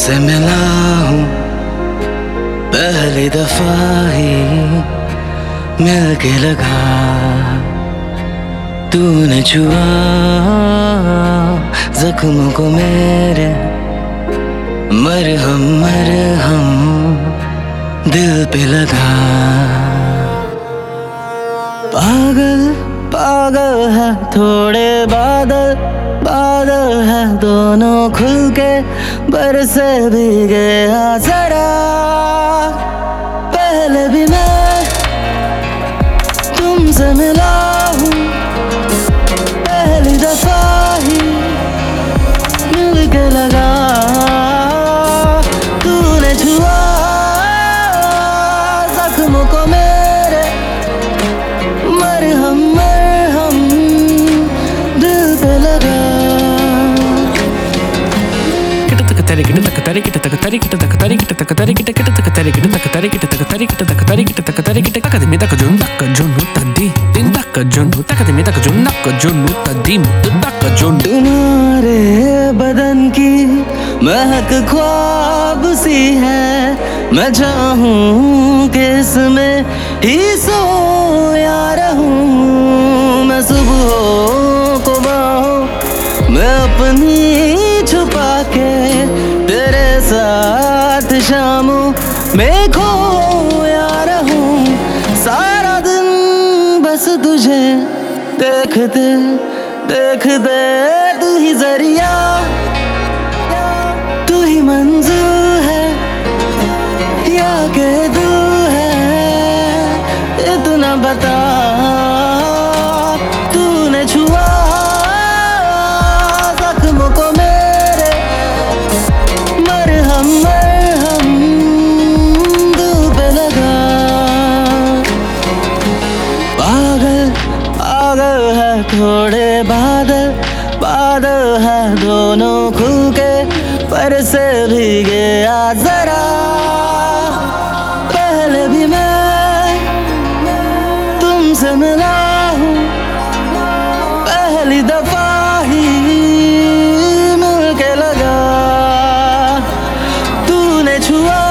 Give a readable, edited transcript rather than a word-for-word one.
तुमसे मिला हूँ पहली दफा ही मिलके लगा, तूने छुआ जख्मों को मेरे, मरहम मरहम दिल पे लगा। पागल पागल है थोड़े बादल, बादल है दोनों खुल के बरसे भीगे जरा। पहले भी मैं तुमसे मिला हूँ पहली दफा ही मिल के लगा, तूने छुआ जख्मों को मेरे, मरहम मरहम दिल पे लगा। तुम्हारे बदन की महक ख्वाब सी है, मैं चाहूं कि इसमें ही सोया रहूं। मैं सुबह को बाहों मैं अपनी छुपा के तेरे साथ शामों में खोया रहूं। सारा दिन बस तुझे देखते देखते, तू ही जरिया तू ही मंजिल है या के दिल है, इतना बता। तूने छुआ जख्मों को मेरे, मरहम मरहम दिल पे लगा। पागल पागल है थोड़े बादल, बादल है दोनों खुल के पर से भीगे जरा। पहले भी मैं तुमसे मिला हूँ पहली दफा ही मिल के लगा, तूने छुआ